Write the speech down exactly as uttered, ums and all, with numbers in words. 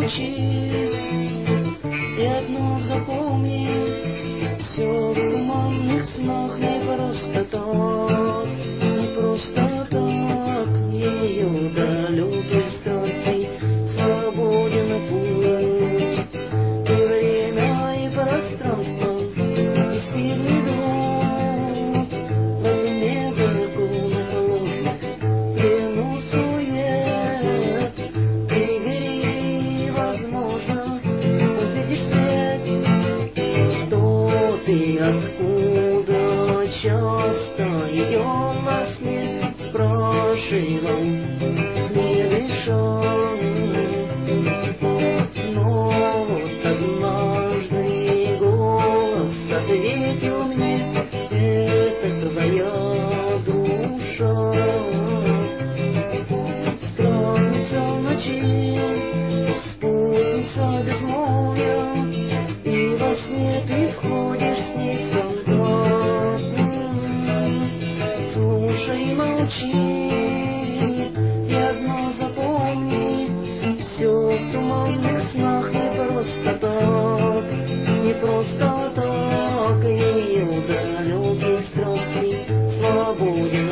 молчи, и одно запомни: все в туманных снах не просто так, не просто так. Ее далеких страстей свободен путь, и время, и пространство, и сильный дух. В этом беззаконных ложных плену сует. Ты бери, возможно, увидишь свет. Что ты, откуда, часто ее во сне спрашивал, не решал. Но вот однажды голос ответил мне: это твоя душа. Странница ночи, спутница безмолвия, и во сне ты входишь с ней в контакт. Слушай, молчи, и одно запомни: все в туманных снах не просто так, не просто так. Ее далеких страстей свободен